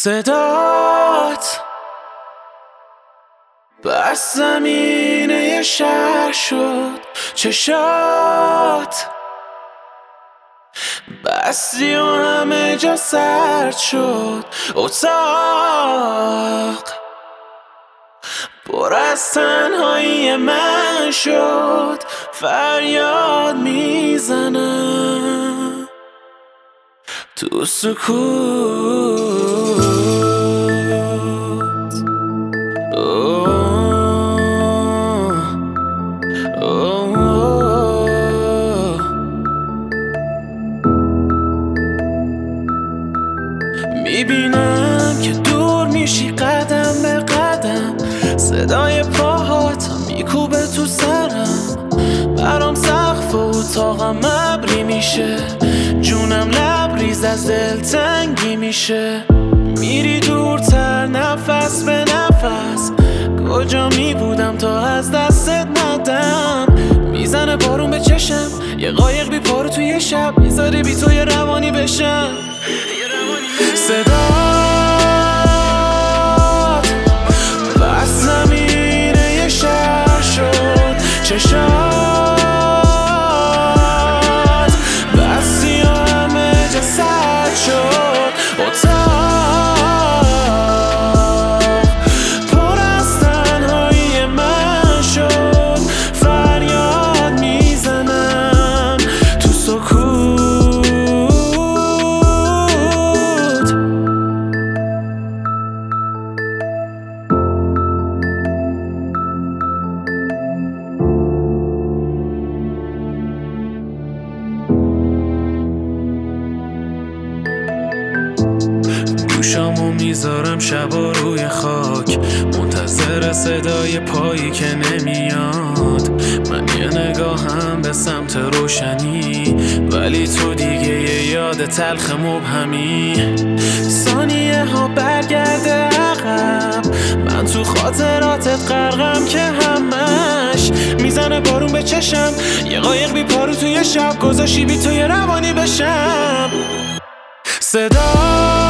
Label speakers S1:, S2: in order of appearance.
S1: صدات بر زمینه شهر شد، چشات بستی و همه جا سرد شد، اتاق پر از تنهایی من شد، فریاد میزنم تو سکوت. میبینم که دور میشی قدم به قدم، صدای پاهات میکوبه تو سرم، برام سقف و اتاقم ابری میشه، جونم لبریز از دلتنگی میشه. میری دورتر نفس به نفس، کجا میبودم تا از دستت ندم. میزنه بارون به چشم، یه قایق بی پارو توی شب، میذاره بی تو یه روانی بشم. صدات بر زمینه شهر شد، چشات بستی و همه جا سرد شد، اتاق پر از تنهایی من شد، فریاد میزنم تو سکوت. گوشامو میذارم شبا روی خاک، منتظر صدای پایی که نمیاد. من یه نگاهم به سمت روشنی، ولی تو دیگه یه یاد تلخ مبهمی. ثانیه ها برگرده عقب، من تو خاطراتت غرقم که همش. میزنه بارون به چشم، یه قایق بی پارو توی شب، گذاشی بی تو یه روانی بشم. صدا